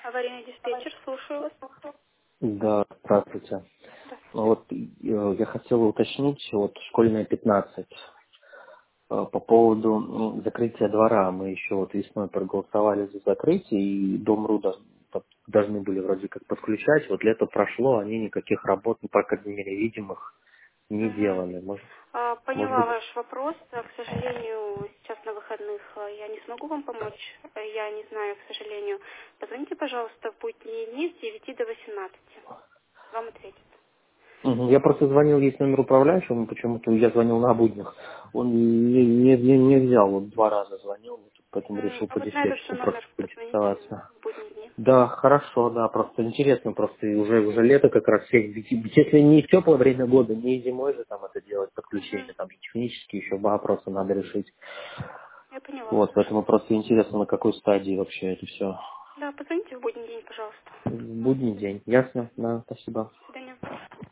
Аварийный диспетчер, слушаю вас. Да, здравствуйте. Здравствуйте. Вот я хотел уточнить, вот школьная 15, по поводу закрытия двора. Мы еще вот весной проголосовали за закрытие, и Дом РУ должны были вроде как подключать. Вот лето прошло, они никаких работ, ну, по крайней мере, видимых, не Мгм. делали. Может Поняла быть... ваш вопрос. К сожалению, сейчас на выходных я не смогу вам помочь. Я не знаю, к сожалению. Позвоните, пожалуйста, в будние дни с 9 до 18. Вам ответят. Мгм. Я просто звонил, есть номер управляющего, но почему-то я звонил на буднях. Он не взял, вот 2 раза звонил, вот поэтому решил А вот на этот же номер позвоните поинтересоваться. в будние дни. Да, хорошо, да, просто интересно, просто и уже лето как раз всех, если не в теплое время года, не зимой же там это делать, подключение, Мгм. там технически еще вопросы надо решить. Я поняла вас, Вот, поэтому хорошо. просто интересно, на какой стадии вообще это все. Да, позвоните в будний день, пожалуйста. В будний день. Ясно? Да, спасибо. До свидания.